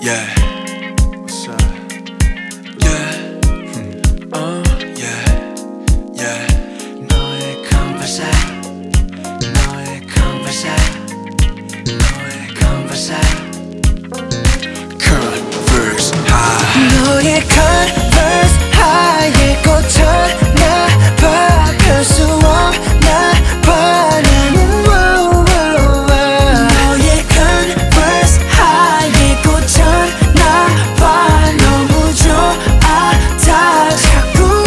Yeah. What's up? Yeah. Yeah. Yeah. 너의 converse, 너의 converse, 너의 converse, converse high. 너의 converse high에 꽂혀나 봐. 별 수 없나 봐. 나는 너의 converse high에 꽂혀나 봐. 너무 좋아 다 자꾸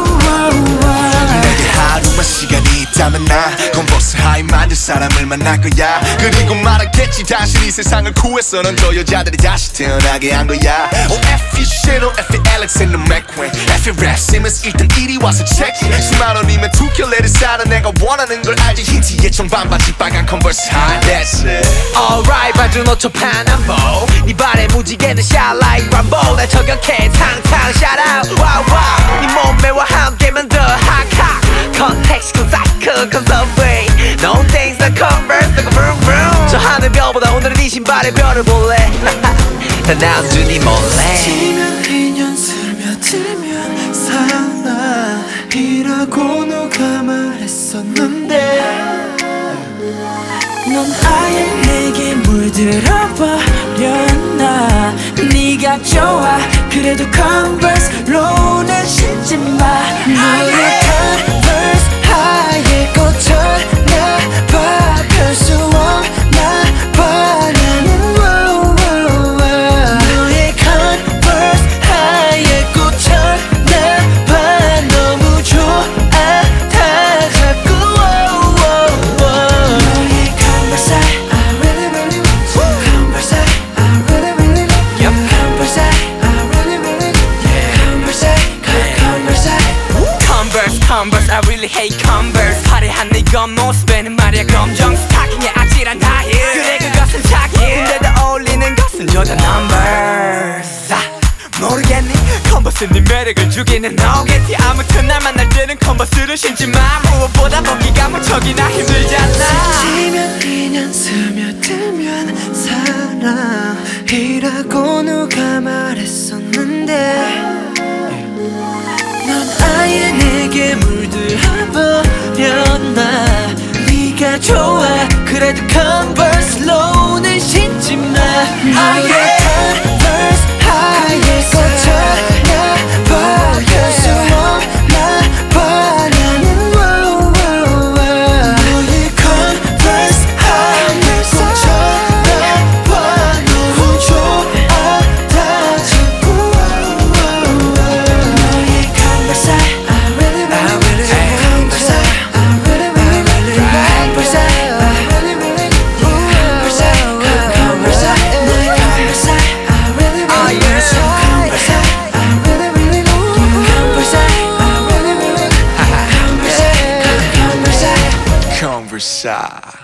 내게 하루만 시간이 있다면 나 컨버스 하이 만들 사람을 만날 거야. 그리고 말하겠지 다시 이 세상을 구해서 넌 저 여자들이 다시 태어나게 한 거야. F.E. Shadow, F.E. Alexander McQueen, F.E. Rap Simmons 일단 이리 와서 체크. 10만 원이면 2켤레를 사는 내가 원하는 걸 알지. 흰티에 청반바지 빨간 컨버스 하이. That's it. Alright 봐준 5초 파남보 네 발에 무지개는 shine like Rambo. 날 저격해 탕탕 shout out wow wow. 네 몸매와 함께만 더 hot hot. Context concycle conserve. No things that converse like a vroom vroom. 저 하늘별보다 오늘은 네 신발에 별을 볼래. 다 남준이 몰래. 스치면 인연 스며들면 사랑이라고 누가 말했었는데 넌 아예 내게 물들어버렸나. 네가 좋아 그래도 converse로는 신지 마. 너의 converse 하얘 꽂혀나 봐. 별 수 없나 봐. 나는 너의 converse 하얘 꽂혀나 봐. 너무 좋아 다 자꾸 너의 converse I really really want you. Converse I really really love you. Converse I really really yeah. Converse Converse I really hate Converse. 화려한 네 겉모습에는 말이야 검정 스타킹에 아찔한 하이힐. 그래 그것은 자기 근데도 어울리는 것은 여자 Numbers. 모르겠니 컨버스 네 매력을 주기는 너겠지. 아무튼 날 만날 때는 컨버스를 신지 마. 무엇보다 벗기가 무척이나 힘들잖아. 스치면 인연 스며들면 사랑이라고 누가 말했었는데 넌 아예 내게 물들어버렸나. 네가 좋아 그래도 converse로는 신지 마. 너의 converse 하얘 꽂혀나 봐. 별 수 없나 봐. 나는 너의 converse 하얘 꽂혀나 봐. 너무 좋아 다 자꾸 너의 converse I really really converse I really really converse I really really converse converse 너의 converse I really really converse I really really converse I really really converse converse Converse.